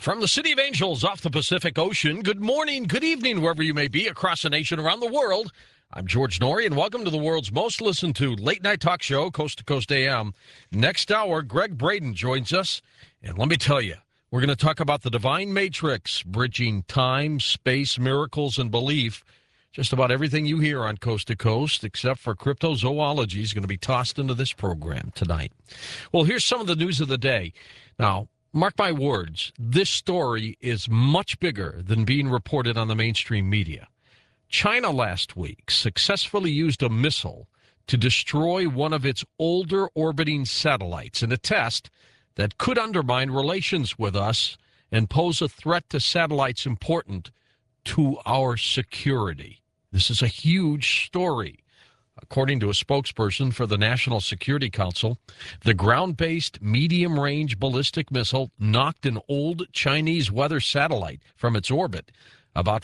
From the City of Angels off the Pacific Ocean, good morning, good evening, wherever you may be across the nation, around the world. I'm George Noory, and welcome to the world's most listened to late-night talk show, Coast to Coast AM. Next hour, Greg Braden joins us, and let me tell you, we're going to talk about the divine matrix, bridging time, space, miracles, and belief. Just about everything you hear on Coast to Coast, except for cryptozoology, is going to be tossed into this program tonight. Well, here's some of the news of the day. Now, mark my words, this story is much bigger than being reported on the mainstream media. China last week successfully used a missile to destroy one of its older orbiting satellites in a test that could undermine relations with us and pose a threat to satellites important to our security. This is a huge story. According to a spokesperson for the National Security Council, the ground-based medium-range ballistic missile knocked an old Chinese weather satellite from its orbit about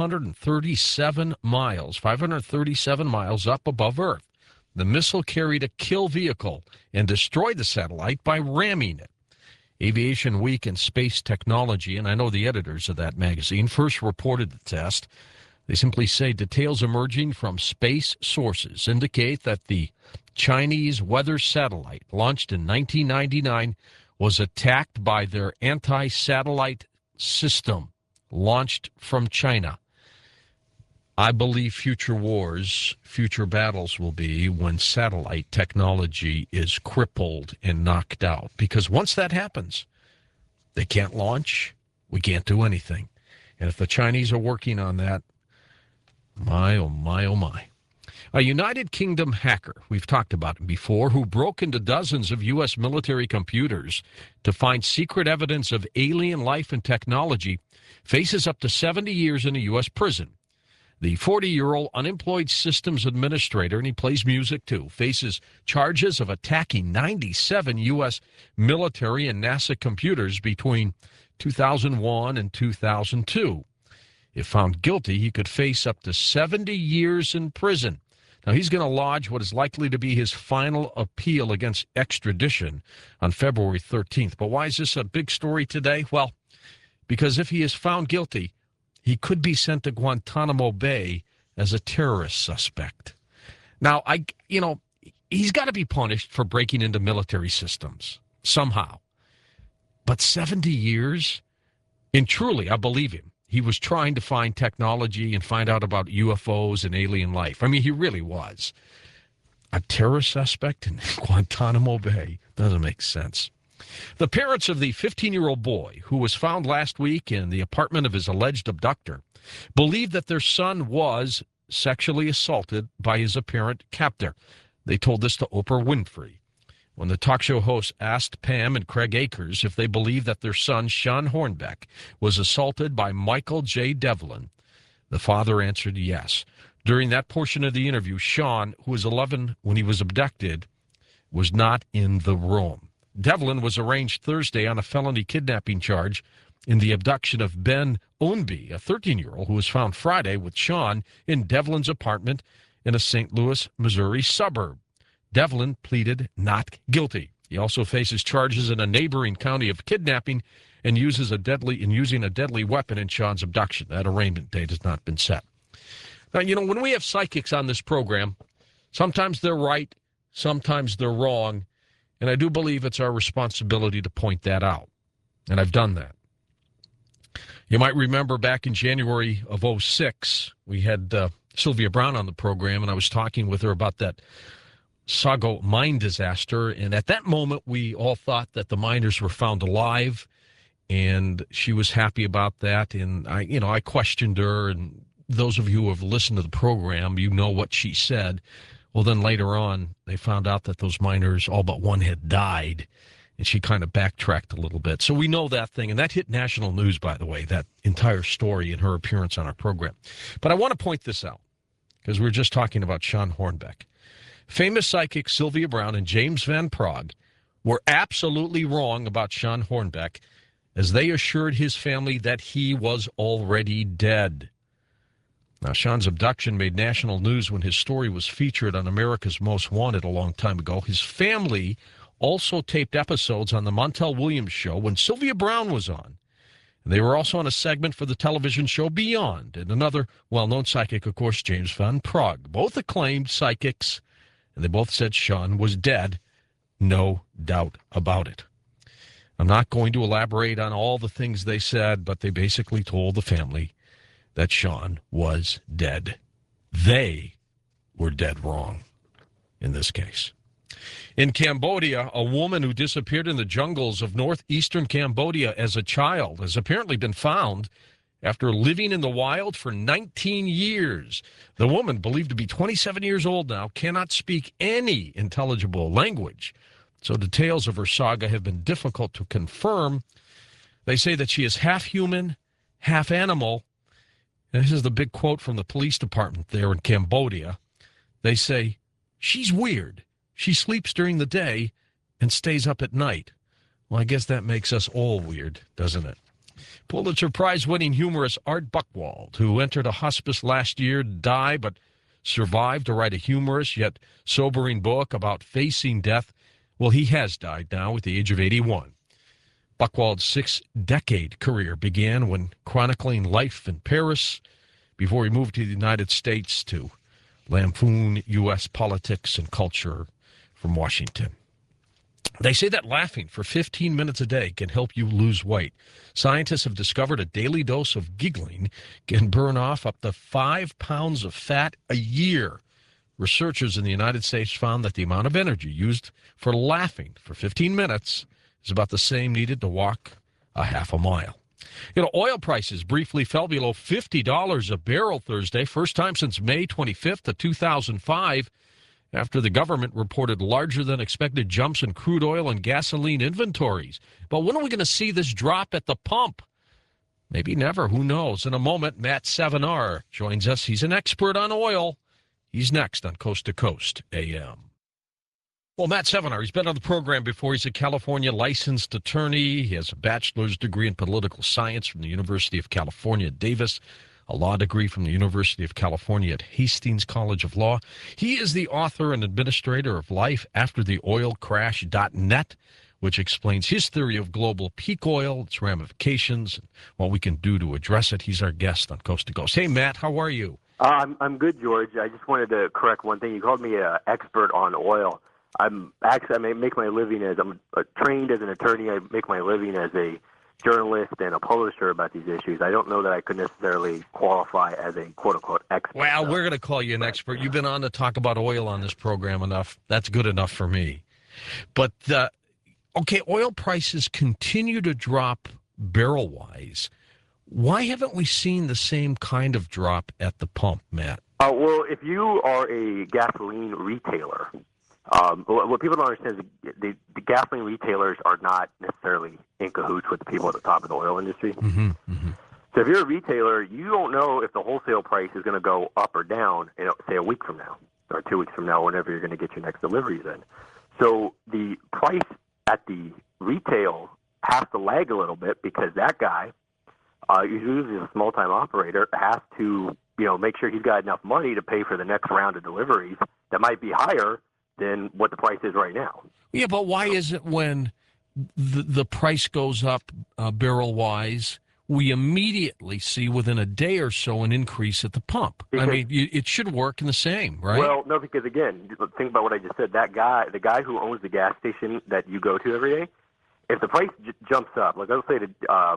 537 miles up above Earth. The missile carried a kill vehicle and destroyed the satellite by ramming it. Aviation Week and Space Technology, and I know the editors of that magazine, first reported the test. They simply say details emerging from space sources indicate that the Chinese weather satellite, launched in 1999, was attacked by their anti-satellite system, launched from China. I believe future wars, future battles will be when satellite technology is crippled and knocked out. Because once that happens, they can't launch, we can't do anything. And if the Chinese are working on that, my, oh my, oh my. A United Kingdom hacker, we've talked about him before, who broke into dozens of U.S. military computers to find secret evidence of alien life and technology, faces up to 70 years in a U.S. prison. The 40-year-old unemployed systems administrator, and he plays music too, faces charges of attacking 97 U.S. military and NASA computers between 2001 and 2002. If found guilty, he could face up to 70 years in prison. Now, he's going to lodge what is likely to be his final appeal against extradition on February 13th. But why is this a big story today? Well, because if he is found guilty, he could be sent to Guantanamo Bay as a terrorist suspect. Now, he's got to be punished for breaking into military systems somehow. But 70 years? And truly, I believe him. He was trying to find technology and find out about UFOs and alien life. I mean, he really was. A terrorist suspect in Guantanamo Bay doesn't make sense. The parents of the 15-year-old boy who was found last week in the apartment of his alleged abductor believe that their son was sexually assaulted by his apparent captor. They told this to Oprah Winfrey. When the talk show host asked Pam and Craig Akers if they believe that their son, Sean Hornbeck, was assaulted by Michael J. Devlin, the father answered yes. During that portion of the interview, Sean, who was 11 when he was abducted, was not in the room. Devlin was arraigned Thursday on a felony kidnapping charge in the abduction of Ben Ownby, a 13-year-old who was found Friday with Sean in Devlin's apartment in a St. Louis, Missouri suburb. Devlin pleaded not guilty. He also faces charges in a neighboring county of kidnapping and using a deadly weapon in Sean's abduction. That arraignment date has not been set. Now, when we have psychics on this program, sometimes they're right, sometimes they're wrong, and I do believe it's our responsibility to point that out, and I've done that. You might remember back in January of 2006, we had Sylvia Brown on the program, and I was talking with her about that Sago mine disaster, and at that moment we all thought that the miners were found alive, and she was happy about that. And I questioned her, and those of you who have listened to the program, you know what she said. Well, then later on they found out that those miners, all but one, had died, and she kind of backtracked a little bit. So we know that thing, and that hit national news, by the way, that entire story and her appearance on our program. But I want to point this out because we were just talking about Sean Hornbeck. Famous psychics Sylvia Brown and James Van Praagh were absolutely wrong about Sean Hornbeck as they assured his family that he was already dead. Now, Sean's abduction made national news when his story was featured on America's Most Wanted a long time ago. His family also taped episodes on the Montel Williams show when Sylvia Brown was on. And they were also on a segment for the television show Beyond, and another well-known psychic, of course, James Van Praagh. Both acclaimed psychics, and they both said Sean was dead. No doubt about it. I'm not going to elaborate on all the things they said, but they basically told the family that Sean was dead. They were dead wrong in this case. In Cambodia, a woman who disappeared in the jungles of northeastern Cambodia as a child has apparently been found after living in the wild for 19 years. The woman, believed to be 27 years old now, cannot speak any intelligible language. So details of her saga have been difficult to confirm. They say that she is half human, half animal. And this is the big quote from the police department there in Cambodia. They say, she's weird. She sleeps during the day and stays up at night. Well, I guess that makes us all weird, doesn't it? Pulitzer Prize-winning humorist Art Buchwald, who entered a hospice last year, died but survived to write a humorous yet sobering book about facing death. Well, he has died now at the age of 81. Buchwald's 6-decade career began when chronicling life in Paris before he moved to the United States to lampoon U.S. politics and culture from Washington. They say that laughing for 15 minutes a day can help you lose weight. Scientists have discovered a daily dose of giggling can burn off up to 5 pounds of fat a year. Researchers in the United States found that the amount of energy used for laughing for 15 minutes is about the same needed to walk a half a mile. Oil prices briefly fell below $50 a barrel Thursday, first time since May 25th of 2005, after the government reported larger than expected jumps in crude oil and gasoline inventories. But when are we going to see this drop at the pump? Maybe never. Who knows? In a moment, Matt Savinar joins us. He's an expert on oil. He's next on Coast to Coast AM. Well, Matt Savinar, he's been on the program before. He's a California licensed attorney. He has a bachelor's degree in political science from the University of California at Davis, a law degree from the University of California at Hastings College of Law. He is the author and administrator of LifeAfterTheOilCrash.net, which explains his theory of global peak oil, its ramifications, and what we can do to address it. He's our guest on Coast to Coast. Hey, Matt, how are you? I'm good, George. I just wanted to correct one thing. You called me an expert on oil. I make my living I'm trained as an attorney. I make my living as a journalist and a publisher about these issues. I don't know that I could necessarily qualify as a quote-unquote expert. Well, we're going to call you an expert. You've been on to talk about oil on this program enough. That's good enough for me. But, okay, oil prices continue to drop barrel-wise. Why haven't we seen the same kind of drop at the pump, Matt? Well, if you are a gasoline retailer, what people don't understand is the gasoline retailers are not necessarily in cahoots with the people at the top of the oil industry. Mm-hmm, mm-hmm. So if you're a retailer, you don't know if the wholesale price is going to go up or down, say a week from now or 2 weeks from now, whenever you're going to get your next deliveries in. So the price at the retail has to lag a little bit because that guy, usually a small-time operator, has to make sure he's got enough money to pay for the next round of deliveries that might be higher than what the price is right now. Yeah, but why is it when the price goes up barrel-wise, we immediately see within a day or so an increase at the pump? Because, it should work in the same, right? Well, no, because again, think about what I just said. The guy who owns the gas station that you go to every day, if the price jumps up, like let's say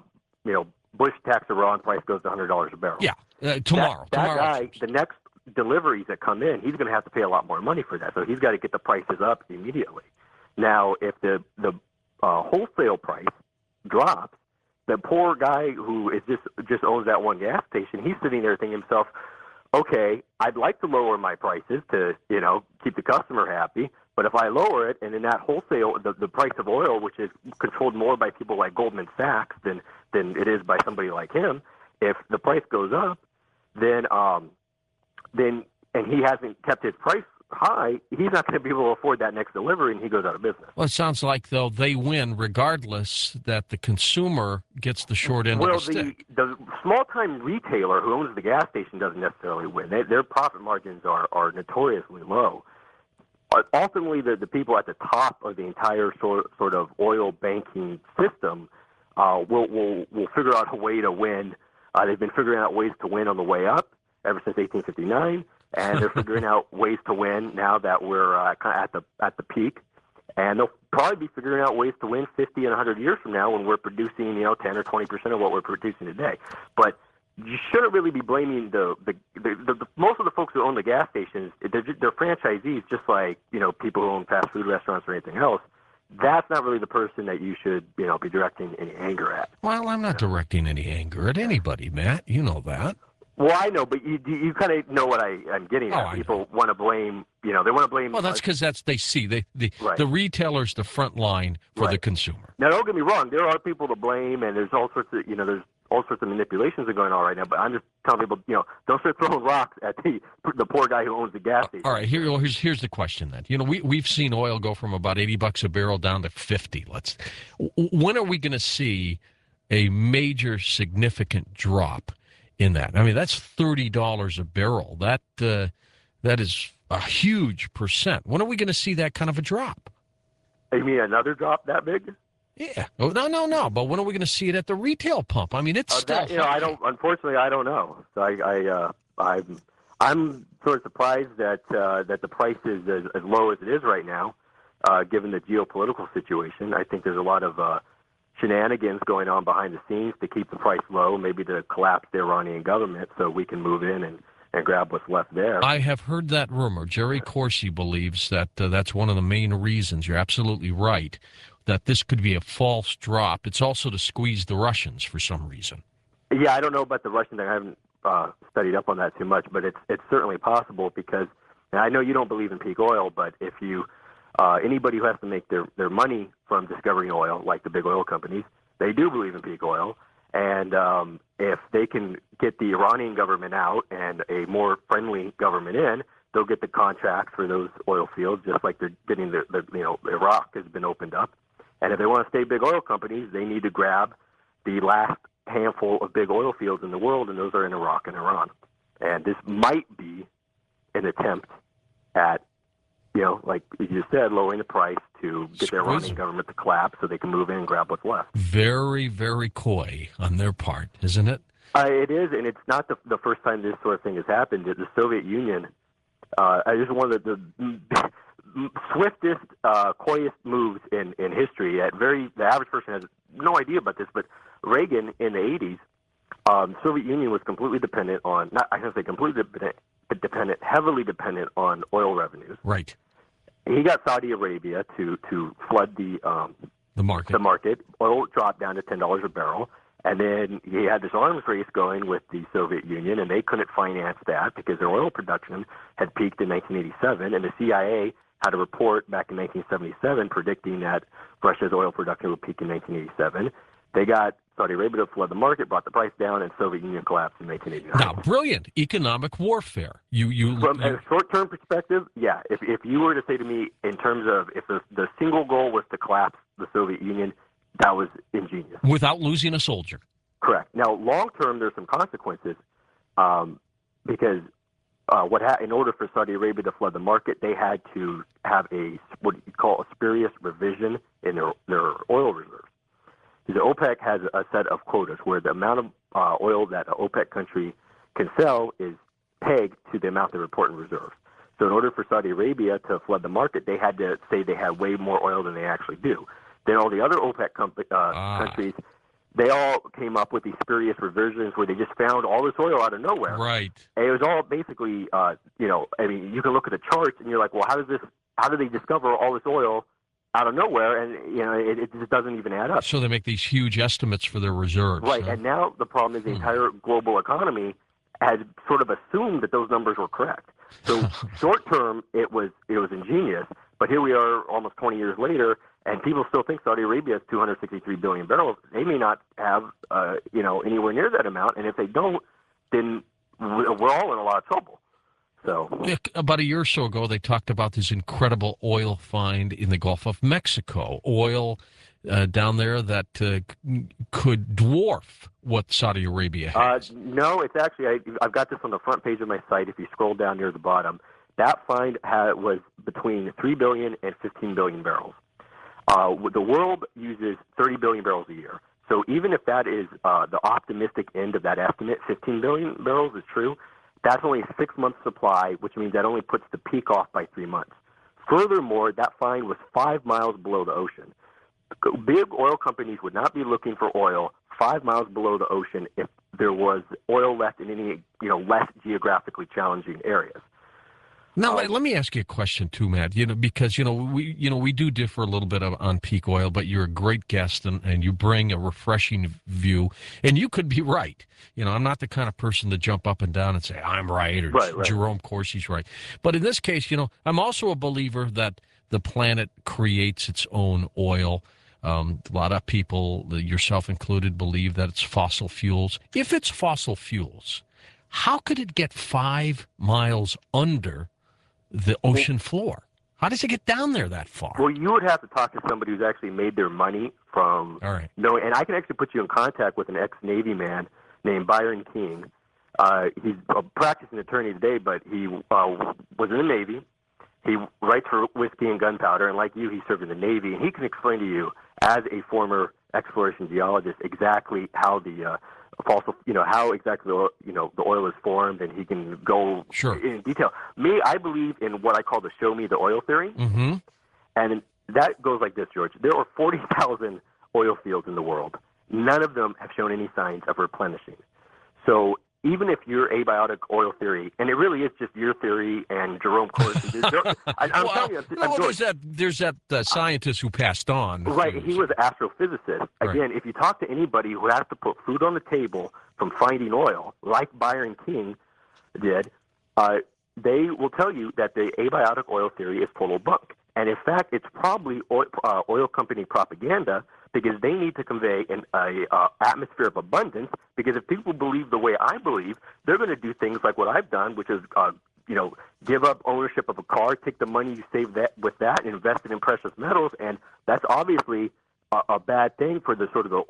Bush tax Iran price goes to $100 a barrel. Yeah, tomorrow. That guy, the next deliveries that come in, he's going to have to pay a lot more money for that. So he's got to get the prices up immediately. Now, if the wholesale price drops, the poor guy who is just owns that one gas station, he's sitting there thinking to himself, okay, I'd like to lower my prices to keep the customer happy. But if I lower it, and in that wholesale, the price of oil, which is controlled more by people like Goldman Sachs than it is by somebody like him, if the price goes up, then and he hasn't kept his price high, he's not going to be able to afford that next delivery, and he goes out of business. Well, it sounds like, though, they win regardless, that the consumer gets the short end of the stick. The small-time retailer who owns the gas station doesn't necessarily win. Their profit margins are notoriously low. Ultimately, the people at the top of the entire sort of oil banking system we'll figure out a way to win. They've been figuring out ways to win on the way up ever since 1859, and they're figuring out ways to win now that we're kind of at the peak. And they'll probably be figuring out ways to win 50 and 100 years from now when we're producing, 10 or 20% of what we're producing today. But you shouldn't really be blaming the most of the folks who own the gas stations. They're franchisees, just like people who own fast food restaurants or anything else. That's not really the person that you should be directing any anger at. Well, I'm not directing any anger at anybody, Matt. You know that. Well, I know, but you kind of know what I'm getting at. People want to blame, they want to blame. Well, that's because they see the retailer's the front line for the consumer. Now, don't get me wrong. There are people to blame, and there's all sorts of manipulations that are going on right now. But I'm just telling people, don't start throwing rocks at the poor guy who owns the gas station. All right, here's the question then. We've seen oil go from about $80 a barrel down to $50. When are we going to see a major significant drop in that? I mean, that's $30 a barrel. That is a huge percent. When are we going to see that kind of a drop? You mean another drop that big? Yeah. Oh, no. But when are we going to see it at the retail pump? I mean, it's still. Unfortunately, I don't know. So I'm sort of surprised that the price is as low as it is right now, given the geopolitical situation. I think there's a lot of shenanigans going on behind the scenes to keep the price low, maybe to collapse the Iranian government so we can move in and grab what's left there. I have heard that rumor. Jerry Corsi believes that that's one of the main reasons. You're absolutely right, that this could be a false drop. It's also to squeeze the Russians for some reason. Yeah, I don't know about the Russian thing. I haven't studied up on that too much, but it's certainly possible because, and I know you don't believe in peak oil, but if you anybody who has to make their money from discovering oil, like the big oil companies, they do believe in peak oil. And if they can get the Iranian government out and a more friendly government in, they'll get the contracts for those oil fields, just like they're getting Iraq has been opened up. And if they want to stay big oil companies, they need to grab the last handful of big oil fields in the world, and those are in Iraq and Iran. And this might be an attempt at, like you just said, lowering the price to get the Iranian government to collapse so they can move in and grab what's left. Very, very coy on their part, isn't it? It is, and it's not the first time this sort of thing has happened. The Soviet Union is one of the swiftest, coyest moves in history. The average person has no idea about this, but Reagan in the 80s, the Soviet Union was completely dependent on, I shouldn't say completely dependent, heavily dependent on oil revenues. Right. He got Saudi Arabia to flood the market. Oil dropped down to $10 a barrel. And then he had this arms race going with the Soviet Union, and they couldn't finance that because their oil production had peaked in 1987, and the CIA had a report back in 1977 predicting that Russia's oil production would peak in 1987. They got Saudi Arabia to flood the market, brought the price down, and Soviet Union collapsed in 1989. Now, brilliant economic warfare. From a short-term perspective, yeah. If you were to say to me in terms of if the single goal was to collapse the Soviet Union, that was ingenious. Without losing a soldier. Correct. Now, long-term, there's some consequences because in order for Saudi Arabia to flood the market, they had to have what you call a spurious revision in their oil reserves. The OPEC has a set of quotas where the amount of oil that an OPEC country can sell is pegged to the amount they report in reserves. So in order for Saudi Arabia to flood the market, they had to say they had way more oil than they actually do. Then all the other OPEC countries, they all came up with these spurious revisions where they just found all this oil out of nowhere. Right. And it was all basically, you can look at the charts and you're like, well, how do they discover all this oil out of nowhere? And, it just doesn't even add up. So they make these huge estimates for their reserves. Right. Huh? And now the problem is the entire global economy has sort of assumed that those numbers were correct. So short term, it was ingenious. But here we are almost 20 years later, and people still think Saudi Arabia has 263 billion barrels. They may not have, anywhere near that amount. And if they don't, then we're all in a lot of trouble. So about a year or so ago, they talked about this incredible oil find in the Gulf of Mexico. Oil down there that could dwarf what Saudi Arabia has. No, it's actually, I've got this on the front page of my site. If you scroll down near the bottom, that find was between 3 billion and 15 billion barrels. The world uses 30 billion barrels a year. So even if that is the optimistic end of that estimate, 15 billion barrels is true, that's only a 6 month supply, which means that only puts the peak off by 3 months. Furthermore, that find was 5 miles below the ocean. Big oil companies would not be looking for oil 5 miles below the ocean if there was oil left in any, less geographically challenging areas. Now, let me ask you a question too, Matt. Because we do differ a little bit on peak oil, but you're a great guest and you bring a refreshing view, and you could be right. I'm not the kind of person to jump up and down and say I'm right or right. Jerome Corsi's right. But in this case, I'm also a believer that the planet creates its own oil. A lot of people, yourself included, believe that it's fossil fuels. If it's fossil fuels, how could it get 5 miles under the ocean floor? How does it get down there that far? Well, you would have to talk to somebody who's actually made their money from knowing, and I can actually put you in contact with an ex-Navy man named Byron King. He's a practicing attorney today, but he was in the Navy. He writes for Whiskey and Gunpowder, and like you, he served in the Navy, and he can explain to you, as a former exploration geologist, exactly how the how exactly the oil is formed, and he can go in detail. Me, I believe in what I call the "show me the oil" theory, and that goes like this, George. There are 40,000 oil fields in the world. None of them have shown any signs of replenishing. So even if your abiotic oil theory, and it really is just your theory and Jerome Corsi, there's that scientist who passed on. Right, he was an astrophysicist. Again, if you talk to anybody who has to put food on the table from finding oil, like Byron King did, they will tell you that the abiotic oil theory is total bunk. And in fact, it's probably oil company propaganda, because they need to convey an atmosphere of abundance. Because if people believe the way I believe, they're going to do things like what I've done, which is give up ownership of a car, take the money you save with that, and invest it in precious metals, and that's obviously a bad thing for the sort of the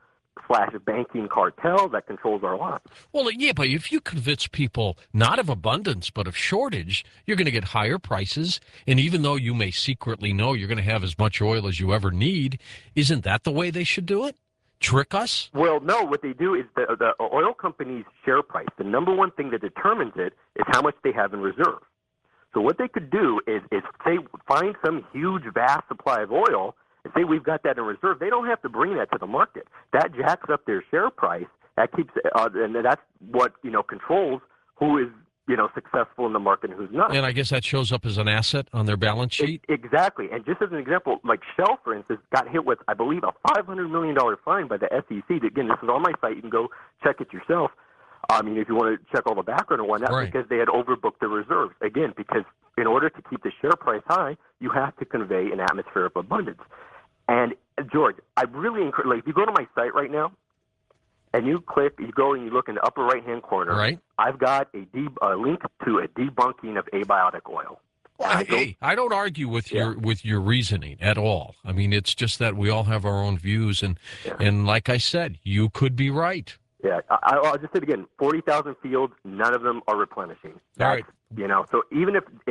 oil/banking cartel that controls our lives. Well, yeah, but if you convince people not of abundance but of shortage, you're going to get higher prices. And even though you may secretly know you're going to have as much oil as you ever need, isn't that the way they should do it? Trick us? Well, no. What they do is the oil company's share price, the number one thing that determines it is how much they have in reserve. So what they could do is say, find some huge, vast supply of oil and say we've got that in reserve. They don't have to bring that to the market. That jacks up their share price. That keeps, and that's what controls who is successful in the market and who's not. And I guess that shows up as an asset on their balance sheet. Exactly. And just as an example, like Shell, for instance, got hit with, I believe, a $500 million fine by the SEC. Again, this is on my site. You can go check it yourself. I mean, if you want to check all the background and whatnot, because they had overbooked their reserves. Again, because in order to keep the share price high, you have to convey an atmosphere of abundance. And George, I really encourage. Like, if you go to my site right now, and you go and you look in the upper right-hand corner. Right. I've got a link to a debunking of abiotic oil. Well, I don't argue with your reasoning at all. I mean, it's just that we all have our own views, and like I said, you could be right. Yeah, I'll just say it again: 40,000 fields, none of them are replenishing. All right. So even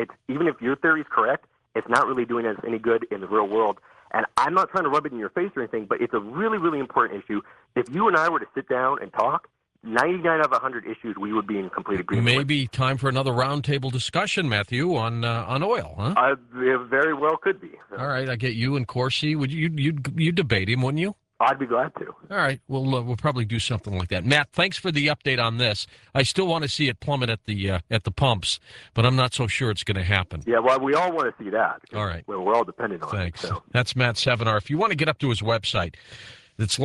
if your theory is correct, it's not really doing us any good in the real world. And I'm not trying to rub it in your face or anything, but it's a really, really important issue. If you and I were to sit down and talk, 99 out of 100 issues we would be in complete agreement. Maybe time for another roundtable discussion, Matthew, on oil, huh? It very well could be. All right, I get you and Corsi. Would you debate him, wouldn't you? I'd be glad to. All right, we'll probably do something like that. Matt, thanks for the update on this. I still want to see it plummet at the pumps, but I'm not so sure it's going to happen. Yeah, well, we all want to see that. All right. We're all dependent on Thanks. it. So. That's Matt Sevenar. If you want to get up to his website, it's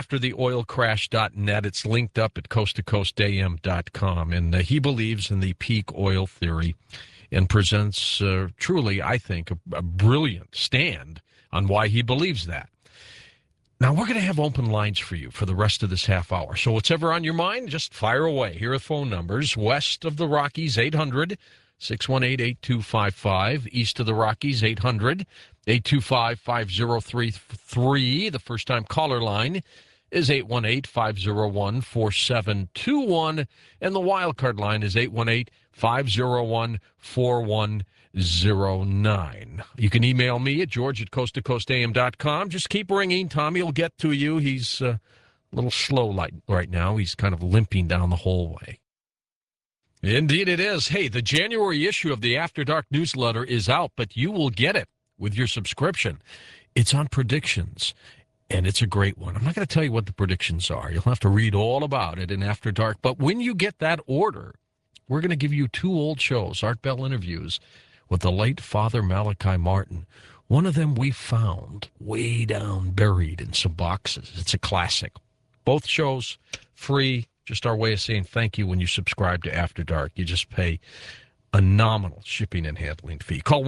lifeaftertheoilcrash.net. It's linked up at coasttocoastam.com. And he believes in the peak oil theory and presents truly, I think, a brilliant stand on why he believes that. Now, we're going to have open lines for you for the rest of this half hour. So whatever on your mind, just fire away. Here are phone numbers. West of the Rockies, 800-618-8255. East of the Rockies, 800-825-5033. The first-time caller line is 818-501-4721, and the wildcard line is 818-501-4109. You can email me at george@coasttocoastam.com. Just keep ringing. Tommy will get to you. He's a little slow right now. He's kind of limping down the hallway. Indeed it is. Hey, the January issue of the After Dark newsletter is out, but you will get it with your subscription. It's on predictions, and it's a great one. I'm not going to tell you what the predictions are. You'll have to read all about it in After Dark. But when you get that order, we're going to give you 2 old shows, Art Bell interviews with the late Father Malachi Martin. One of them we found way down buried in some boxes. It's a classic. Both shows free. Just our way of saying thank you when you subscribe to After Dark. You just pay a nominal shipping and handling fee. Call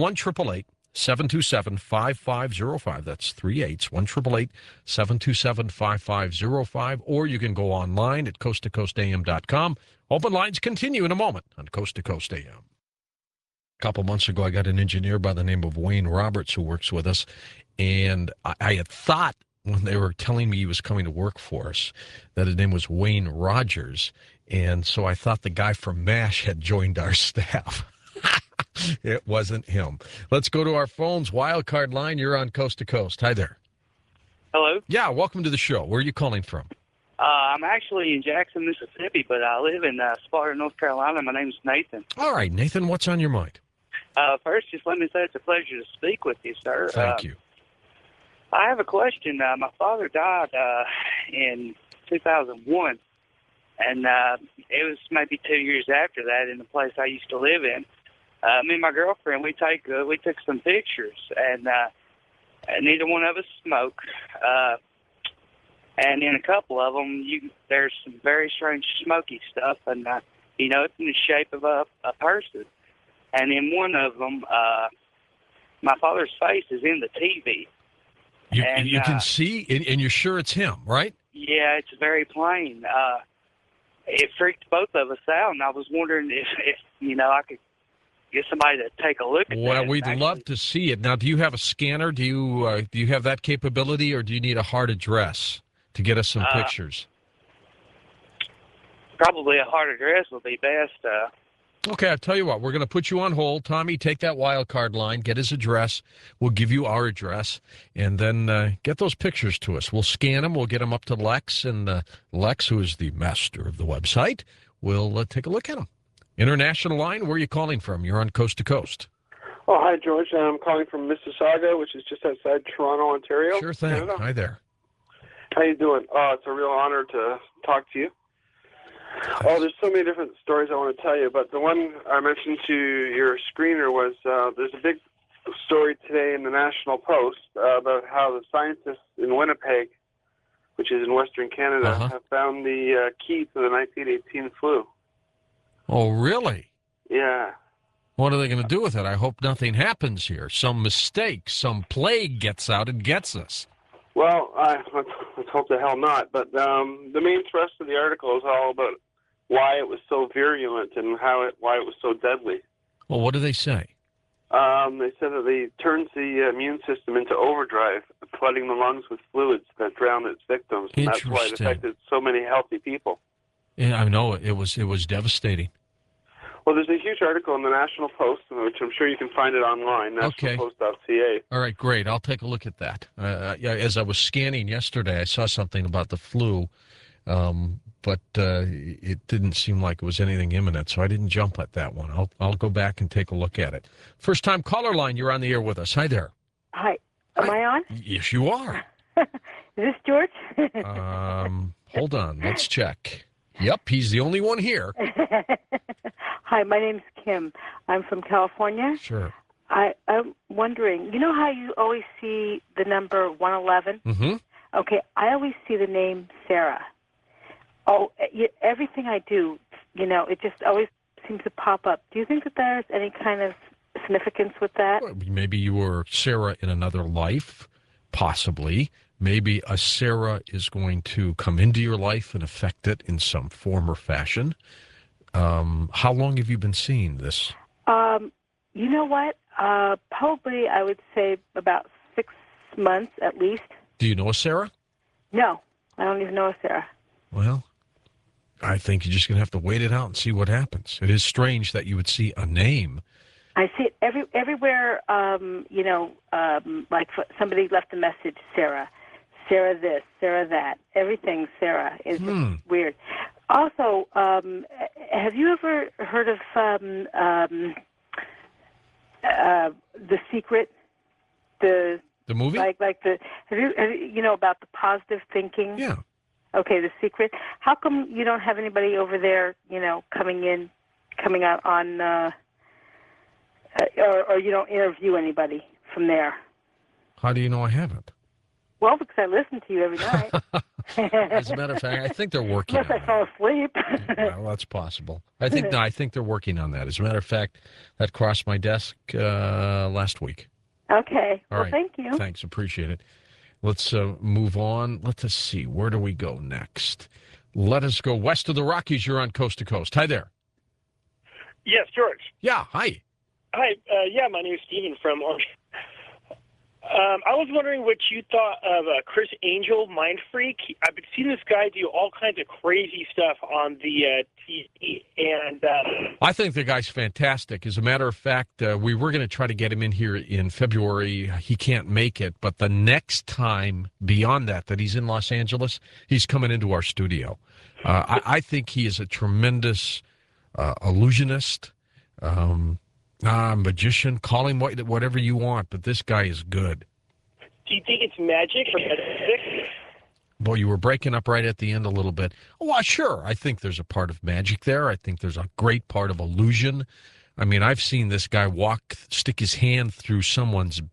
1-888-727-5505. That's 3 8s, 1-888-727-5505. Or you can go online at coasttocoastam.com. Open lines continue in a moment on Coast to Coast AM. A couple months ago, I got an engineer by the name of Wayne Roberts who works with us, and I had thought when they were telling me he was coming to work for us that his name was Wayne Rogers, and so I thought the guy from MASH had joined our staff. It wasn't him. Let's go to our phones. Wildcard line, you're on Coast to Coast. Hi there. Hello. Yeah, welcome to the show. Where are you calling from? I'm actually in Jackson, Mississippi, but I live in Sparta, North Carolina. My name's Nathan. All right, Nathan, what's on your mind? First, just let me say it's a pleasure to speak with you, sir. Thank you. I have a question. My father died in 2001, and it was maybe 2 years after that in the place I used to live in. Me and my girlfriend, we took some pictures, and neither one of us smoke. And in a couple of them, there's some very strange smoky stuff, and it's in the shape of a person. And in one of them, my father's face is in the TV. You can see, and you're sure it's him, right? Yeah, it's very plain. It freaked both of us out, and I was wondering if I could get somebody to take a look at that. Well, we'd love to see it. Now, do you have a scanner? Do you have that capability, or do you need a hard address to get us some pictures? Probably a hard address would be best. Okay, I'll tell you what. We're going to put you on hold. Tommy, take that wild card line, get his address. We'll give you our address, and then get those pictures to us. We'll scan them. We'll get them up to Lex, and Lex, who is the master of the website, will take a look at them. International line, where are you calling from? You're on Coast to Coast. Oh, hi, George. I'm calling from Mississauga, which is just outside Toronto, Ontario. Sure thing. Canada. Hi there. How you doing? It's a real honor to talk to you. Oh, there's so many different stories I want to tell you, but the one I mentioned to your screener was there's a big story today in the National Post about how the scientists in Winnipeg, which is in Western Canada, have found the key to the 1918 flu. Oh, really? Yeah. What are they going to do with it? I hope nothing happens here. Some mistake, some plague gets out and gets us. Well, let's hope the hell not. But the main thrust of the article is all about why it was so virulent and why it was so deadly. Well, what do they say? They said that it turns the immune system into overdrive, flooding the lungs with fluids that drown its victims. And that's why it affected so many healthy people. Yeah, I know. It was devastating. Well, there's a huge article in the National Post, which I'm sure you can find it online, nationalpost.ca. All right, great. I'll take a look at that. As I was scanning yesterday, I saw something about the flu, but it didn't seem like it was anything imminent, so I didn't jump at that one. I'll go back and take a look at it. First-time caller line, you're on the air with us. Hi there. Hi. Am I on? Yes, you are. Is this George? Hold on. Let's check. Yep, he's the only one here. Hi, my name's Kim. I'm from California. Sure. I'm wondering, you know how you always see the number 111? Mm-hmm. Okay, I always see the name Sarah. Oh, everything I do, it just always seems to pop up. Do you think that there's any kind of significance with that? Well, maybe you were Sarah in another life, possibly. Maybe a Sarah is going to come into your life and affect it in some form or fashion. How long have you been seeing this? You know what? Probably, I would say about 6 months at least. Do you know a Sarah? No, I don't even know a Sarah. Well, I think you're just going to have to wait it out and see what happens. It is strange that you would see a name. I see it everywhere. Like somebody left a message, Sarah this, Sarah that. Everything's Sarah. It's just weird. Also, have you ever heard of The Secret? The movie? Have you about the positive thinking? Yeah. Okay, The Secret. How come you don't have anybody over there, coming out on, or you don't interview anybody from there? How do you know I haven't? Well, because I listen to you every night. As a matter of fact, I think they're working on Unless I fall asleep. Well, that's possible. I think they're working on that. As a matter of fact, that crossed my desk last week. Okay. All well, right. Thank you. Thanks. Appreciate it. Let's move on. Let us see. Where do we go next? Let us go west of the Rockies. You're on Coast to Coast. Hi there. Yes, George. Yeah, hi. Hi. My name is Steven from Orange. I was wondering what you thought of Chris Angel, Mind Freak. I've been seeing this guy do all kinds of crazy stuff on the TV, and I think the guy's fantastic. As a matter of fact, we were going to try to get him in here in February. He can't make it, but the next time beyond that he's in Los Angeles, he's coming into our studio. I think he is a tremendous illusionist, magician, call him whatever you want, but this guy is good. Do you think it's magic or metaphysics? Boy, you were breaking up right at the end a little bit. Well, sure. I think there's a part of magic there. I think there's a great part of illusion. I mean, I've seen this guy stick his hand through someone's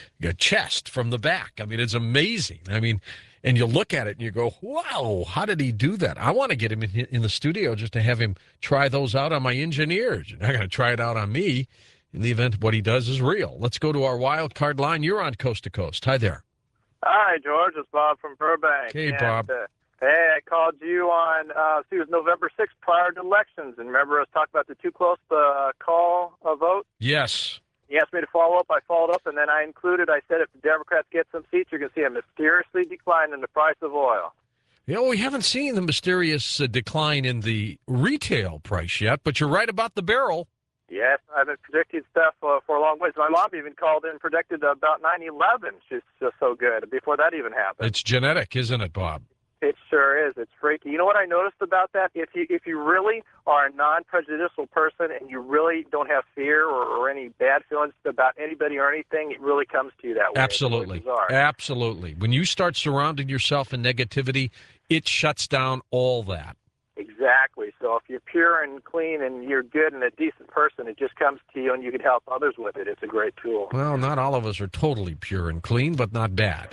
chest from the back. I mean, it's amazing. I mean, and you look at it and you go, wow, how did he do that? I want to get him in the studio just to have him try those out on my engineers. You're not going to try it out on me in the event what he does is real. Let's go to our wild card line. You're on Coast to Coast. Hi there. Hi, George. It's Bob from Burbank. Hey, Bob. Hey, I called you on, it was November 6th prior to elections. And remember us talking about the too close to call a vote? Yes. He asked me to follow up. I followed up, and then I said if the Democrats get some seats, you're going to see a mysteriously decline in the price of oil. We haven't seen the mysterious decline in the retail price yet, but you're right about the barrel. Yes, I've been predicting stuff for a long ways. My mom even called in and predicted about 9/11. She's just so good before that even happened. It's genetic, isn't it, Bob? It sure is. It's freaky. You know what I noticed about that? If you really are a non-prejudicial person and you really don't have fear or any bad feelings about anybody or anything, it really comes to you that way. Absolutely. Absolutely. When you start surrounding yourself in negativity, it shuts down all that. Exactly. So if you're pure and clean and you're good and a decent person, it just comes to you and you can help others with it. It's a great tool. Well, not all of us are totally pure and clean, but not bad.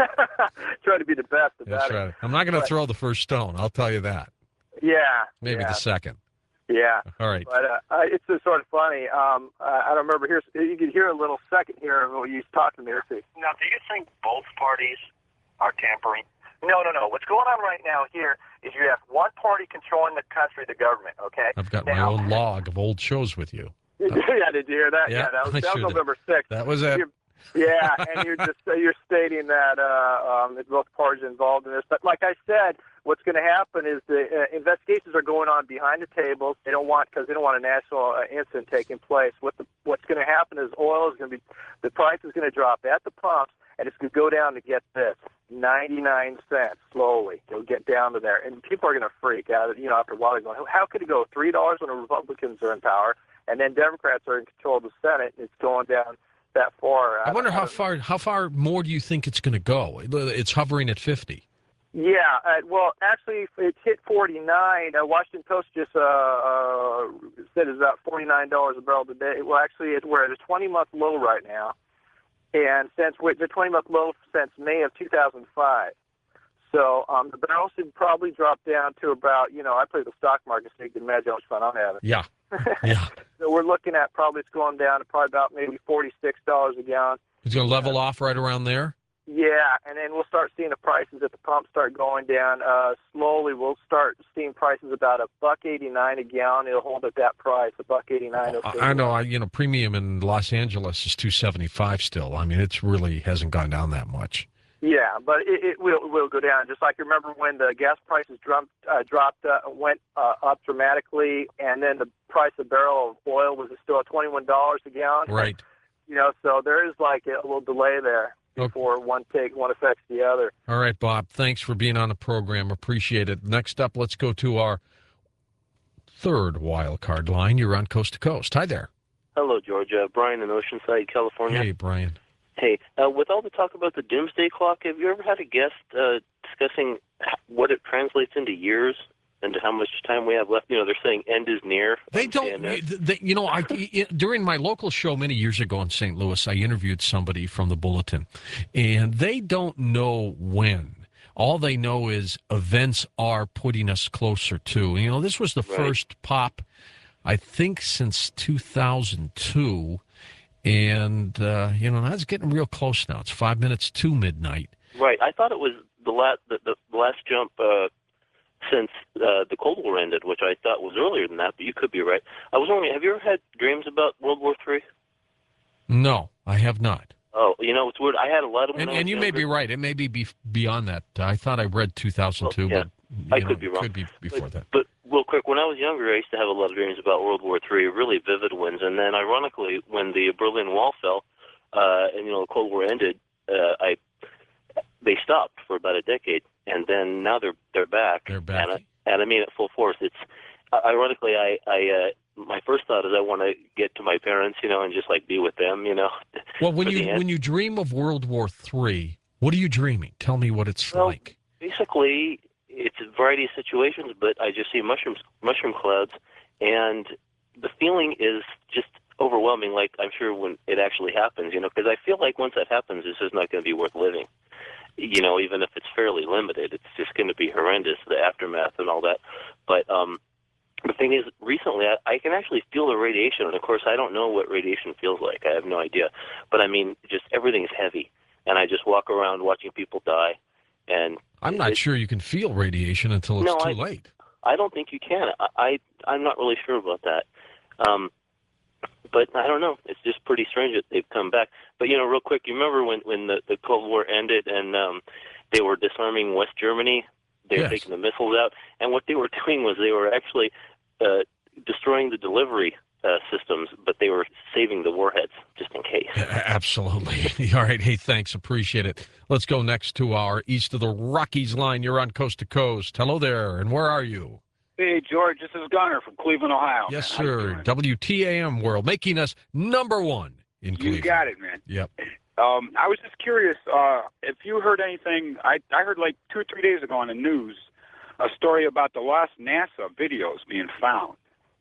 Try to be the best about That's right. I'm not going to throw the first stone. I'll tell you that. Yeah. Maybe the second. Yeah. All right. But it's just sort of funny. I don't remember. You could hear a little second here of what you talking to me. Let's see. Now, do you think both parties are tampering? No. What's going on right now here is you have one party controlling the country, the government, okay? I've got my own log of old shows with you. Yeah, did you hear that? Yeah, that was November 6th. That was it. Yeah, and you're stating that both parties involved in this. But like I said, what's going to happen is the investigations are going on behind the tables. They don't want a national incident taking place. What's going to happen is the price is going to drop at the pumps, and it's going to go down to get this 99 cents slowly. It'll get down to there, and people are going to freak out. After a while, they're going, how could it go $3 when the Republicans are in power, and then Democrats are in control of the Senate, and it's going down that far. I wonder how far more do you think it's going to go? It's hovering at 50. Yeah, well, actually, it's hit 49. Washington Post just said it's about $49 a barrel today. Well, actually, we're at a 20-month low right now, and since the 20-month low since May of 2005. So the barrel should probably drop down to about, I play the stock market, so you can imagine how much fun I'm having. Yeah. Yeah. So we're looking at it's going down to probably about maybe $46 a gallon. It's going to level off right around there? Yeah, and then we'll start seeing the prices at the pump start going down slowly. We'll start seeing prices about $1.89 a gallon. It'll hold at that price, $1.89. I know. Premium in Los Angeles is $2.75 still. I mean, it really hasn't gone down that much. Yeah, but it will go down. Just like remember when the gas prices went up dramatically, and then the price of a barrel of oil was still at $21 a gallon. Right. So there is like a little delay there before one affects the other. All right, Bob. Thanks for being on the program. Appreciate it. Next up, let's go to our third wild card line. You're on Coast to Coast. Hi there. Hello, Georgia. Brian in Oceanside, California. Hey, Brian. Hey, with all the talk about the doomsday clock, have you ever had a guest discussing what it translates into years and how much time we have left? They're saying end is near. They don't. During my local show many years ago in St. Louis, I interviewed somebody from the Bulletin, and they don't know when. All they know is events are putting us closer to. This was the first pop, I think, since 2002. And, that's getting real close now. It's 5 minutes to midnight. Right. I thought it was the last jump since the Cold War ended, which I thought was earlier than that, but you could be right. I was wondering, have you ever had dreams about World War III? No, I have not. Oh, it's weird. I had a lot of them. And you may be right. It may be beyond that. I thought I read 2002, but I could be wrong. Could be before that. But real quick, when I was younger, I used to have a lot of dreams about World War III, really vivid ones. And then, ironically, when the Berlin Wall fell, and the Cold War ended, they stopped for about a decade, and then now they're back. They're back, and I mean at full force. It's ironically, my first thought is I want to get to my parents, and just like be with them, Well, when you dream of World War III, what are you dreaming? Tell me what it's like. Basically, it's a variety of situations, but I just see mushroom clouds, and the feeling is just overwhelming. Like I'm sure when it actually happens, because I feel like once that happens, this is not going to be worth living. Even if it's fairly limited, it's just going to be horrendous, the aftermath and all that. But the thing is, recently I can actually feel the radiation, and of course I don't know what radiation feels like. I have no idea. But I mean, just everything's heavy, and I just walk around watching people die. And I'm not sure you can feel radiation until it's too late. I don't think you can. I'm not really sure about that. But I don't know. It's just pretty strange that they've come back. But, real quick, you remember when the Cold War ended and they were disarming West Germany? They were taking the missiles out. And what they were doing was they were actually destroying the delivery systems, but they were saving the warheads just in case. Yeah, absolutely. All right. Hey, thanks. Appreciate it. Let's go next to our East of the Rockies line. You're on Coast to Coast. Hello there. And where are you? Hey, George, this is Gunner from Cleveland, Ohio. Yes, sir. WTAM World, making us number one in Cleveland. You got it, man. Yep. I was just curious if you heard anything. I heard like 2 or 3 days ago on the news a story about the lost NASA videos being found.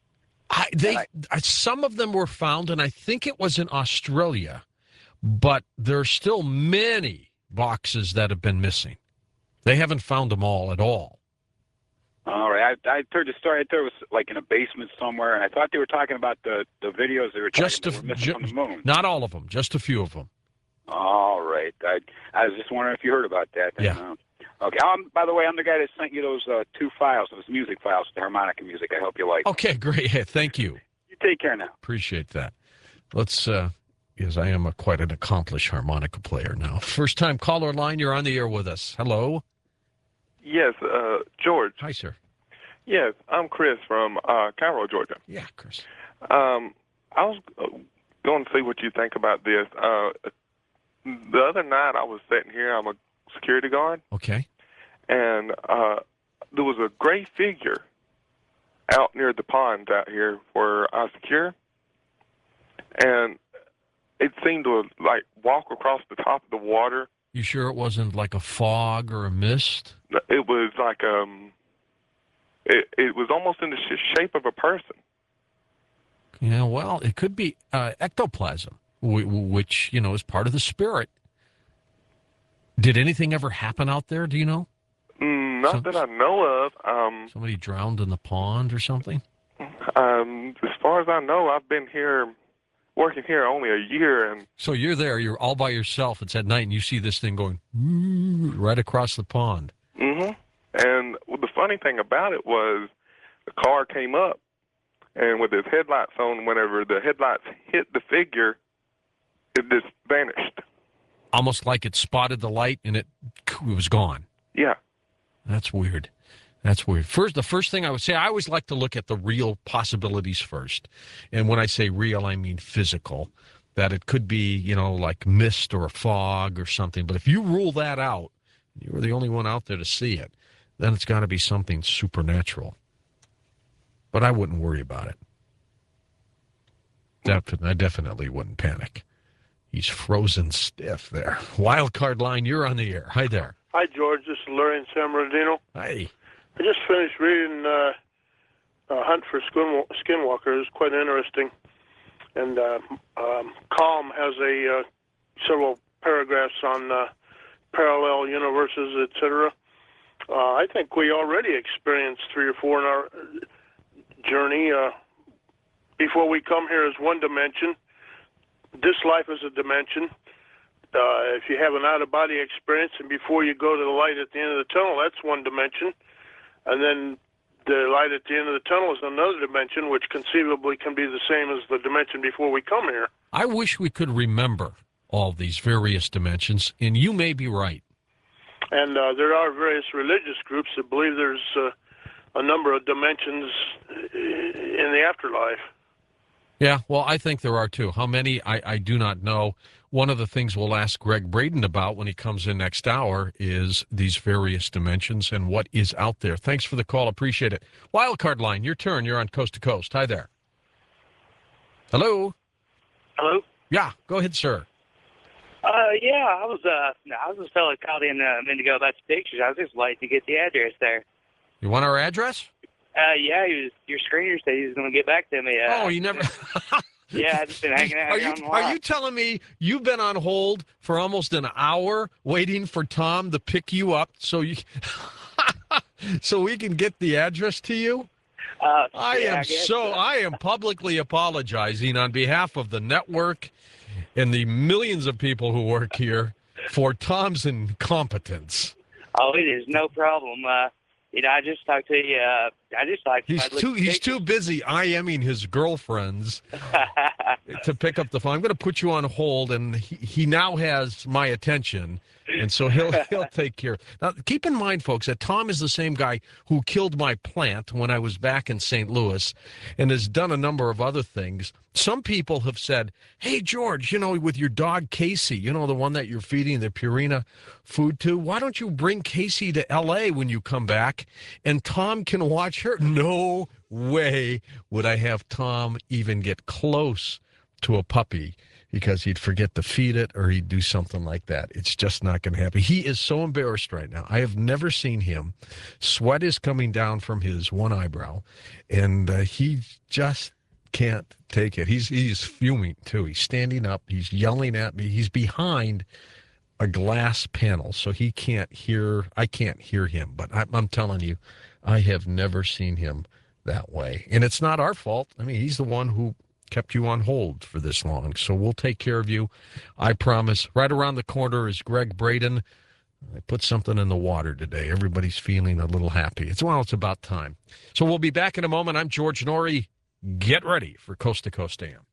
Some of them were found, and I think it was in Australia, but there's still many boxes that have been missing. They haven't found them all at all. All right. I heard the story. I thought it was like in a basement somewhere, and I thought they were talking about the videos they were missing from the moon. Not all of them, just a few of them. All right. I was just wondering if you heard about that. Yeah. Okay. By the way, I'm the guy that sent you those 2 files, those music files, the harmonica music. I hope you like them. Okay, great. Yeah, thank you. You take care now. Appreciate that. Let's, because I am quite an accomplished harmonica player now. First-time caller line, you're on the air with us. Hello? Yes, George. Hi, sir. Yes, I'm Chris from Cairo, Georgia. Yeah, Chris. I was going to see what you think about this. The other night I was sitting here. I'm a security guard. Okay. And there was a gray figure out near the pond out here where I secure. And it seemed to, like, walk across the top of the water. You sure it wasn't like a fog or a mist? It was like it was almost in the shape of a person. Yeah, well, it could be ectoplasm, which, is part of the spirit. Did anything ever happen out there, do you know? Not that I know of. Somebody drowned in the pond or something? As far as I know, I've been working here only a year. And so you're there, you're all by yourself, it's at night, and you see this thing going right across the pond. Mm-hmm. And the funny thing about it was the car came up, and with its headlights on, whenever the headlights hit the figure, it just vanished. Almost like it spotted the light and it was gone. Yeah. That's weird. That's weird. The first thing I would say, I always like to look at the real possibilities first. And when I say real, I mean physical. That it could be, like mist or a fog or something. But if you rule that out, you were the only one out there to see it, then it's got to be something supernatural. But I wouldn't worry about it. I definitely wouldn't panic. He's frozen stiff there. Wild card line, you're on the air. Hi there. Hi, George. This is Larry in San Bernardino. Hi. I just finished reading Hunt for Skinwalker. It's quite interesting. And Calm has several paragraphs on parallel universes, etc. I think we already experienced 3 or 4 in our journey. Before we come here is one dimension. This life is a dimension. If you have an out-of-body experience and before you go to the light at the end of the tunnel, that's one dimension. And then the light at the end of the tunnel is another dimension, which conceivably can be the same as the dimension before we come here. I wish we could remember all these various dimensions, and you may be right. And there are various religious groups that believe there's a number of dimensions in the afterlife. Yeah, well, I think there are too. How many, I do not know. One of the things we'll ask Greg Braden about when he comes in next hour is these various dimensions and what is out there. Thanks for the call. Appreciate it. Wildcard line, your turn. You're on Coast to Coast. Hi there. Hello? Hello? Yeah, go ahead, sir. Yeah, I was a fellow called in a minute ago about the pictures. I was just waiting to get the address there. You want our address? Yeah, your screener said he was going to get back to me. Oh, you never... Yeah, I've just been hanging out here on the line. Are you telling me you've been on hold for almost an hour waiting for Tom to pick you up so we can get the address to you? I am publicly apologizing on behalf of the network and the millions of people who work here for Tom's incompetence. Oh, it is no problem. I just talked to you. He's too busy IMing his girlfriends to pick up the phone. I'm going to put you on hold, and he now has my attention, and so he'll take care. Now, keep in mind, folks, that Tom is the same guy who killed my plant when I was back in St. Louis, and has done a number of other things. Some people have said, "Hey, George, with your dog Casey, the one that you're feeding the Purina food to, why don't you bring Casey to L.A. when you come back, and Tom can watch her?" No way would I have Tom even get close to a puppy, because he'd forget to feed it or he'd do something like that. It's just not going to happen. He is so embarrassed right now. I have never seen him. Sweat is coming down from his one eyebrow, and he just can't take it. He's fuming too. He's standing up. He's yelling at me. He's behind a glass panel, so he can't hear. I can't hear him. But I'm telling you, I have never seen him that way. And it's not our fault. I mean, he's the one who kept you on hold for this long. So we'll take care of you. I promise. Right around the corner is Greg Braden. I put something in the water today. Everybody's feeling a little happy. It's about time. So we'll be back in a moment. I'm George Norrie. Get ready for Coast to Coast AM.